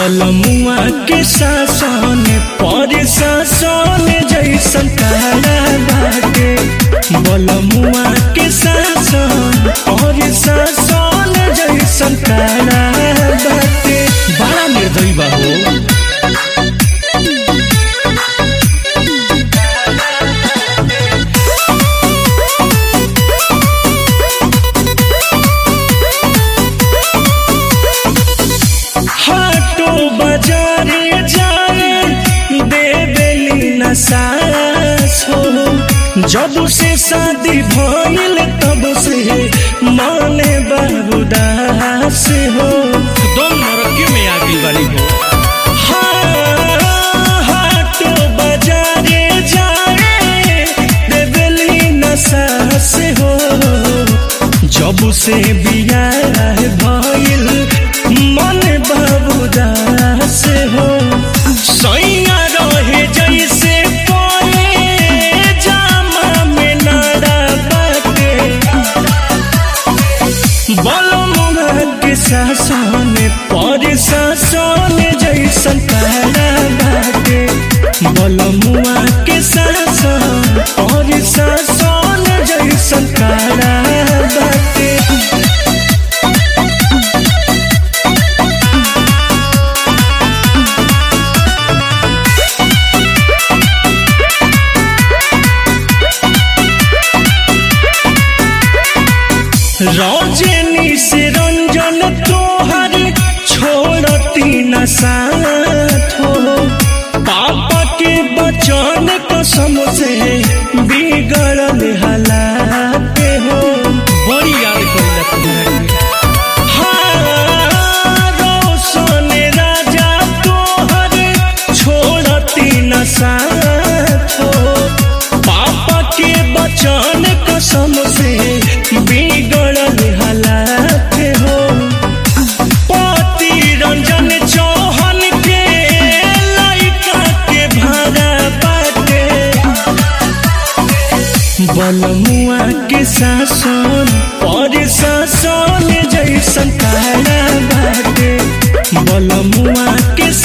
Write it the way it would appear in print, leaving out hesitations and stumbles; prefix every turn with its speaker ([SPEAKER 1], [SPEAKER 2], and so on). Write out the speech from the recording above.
[SPEAKER 1] बलमुआ के शासन पर शासन जैसन काला बाटे। बलमुआ के शासन पर शासन जैसन काला बाटे। बड़ा निर्दयी बा हो। बाजारे जाए देवेली न सास हो। जब से शादी भइल तब से माने बाबूदास हो। दोनों नरकी में आ गई वाली हो। हाटो बाजारे जाए देवेली न सास हो। जब से बियाह भइल मन बाबूदास हो। सैया रहे जैसे कोई जामा में नाड़ा बाटे। बलमुआ के शासन पर शासन जैसन काला बाटे। बलमुआ के शासन पर शासन जैसन काला बाटे। रौजनी से रंजन तोहर छोड़ती न साथ हो। पापा के बचन कसम से बिगड़ल हालात हो। बड़ी याद करेला रोशन राजा तोहर छोड़ती न साथ हो। पापा के बचन कसम से बिगड़ल हालात हो। पति रंजन चौहान के लइका के भाड़ा बाटे। बलमुआ के शासन पर शासन जैसन काला बाटे। बलमुआ के